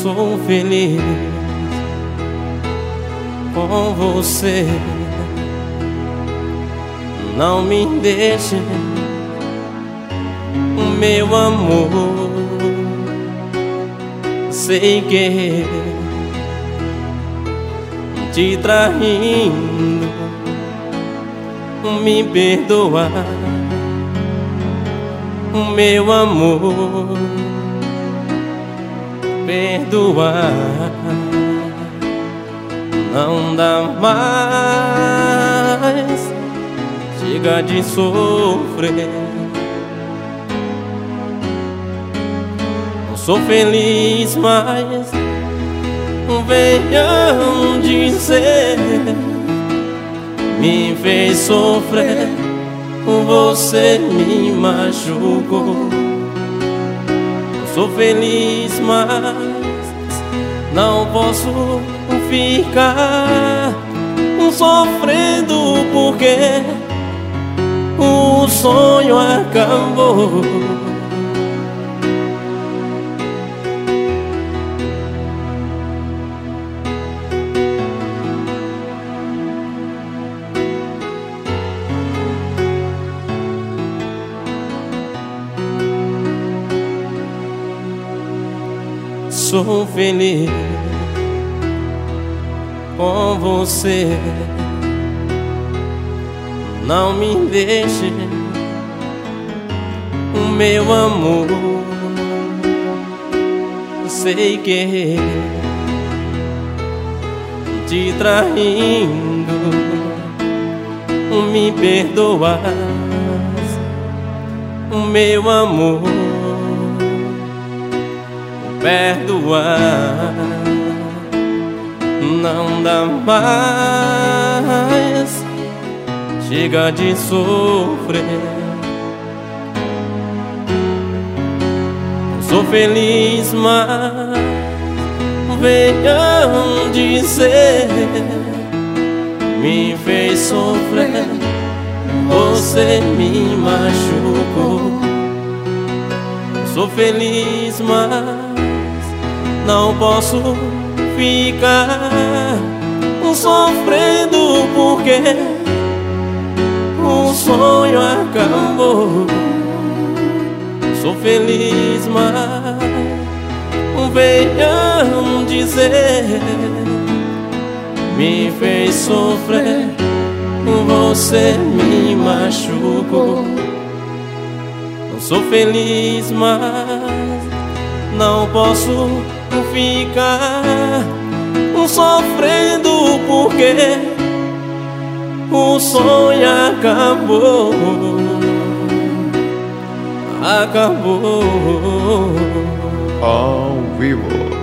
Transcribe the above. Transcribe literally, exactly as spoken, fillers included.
sou feliz com você. Não me deixe, meu amor. Sei que te traindo, me perdoa, meu amor. Perdoa, não dá mais, chega de sofrer. Não sou feliz, mas venham dizer, me fez sofrer, você me machucou. Não sou feliz, mas não posso ficar sofrendo porque o sonho acabou. Sou feliz com você. Não me deixe, meu amor. Sei que te traindo, me perdoas, meu amor. Perdoar, não dá mais, chega de sofrer. Sou feliz, mas venham dizer, me fez sofrer, você me machucou. Sou feliz, mas não posso ficar sofrendo porque o sonho acabou. Sou feliz, mas venham dizer, me fez sofrer, você me machucou. Não sou feliz, mas não posso ficar sofrendo porque o sonho acabou. Acabou. Ao vivo.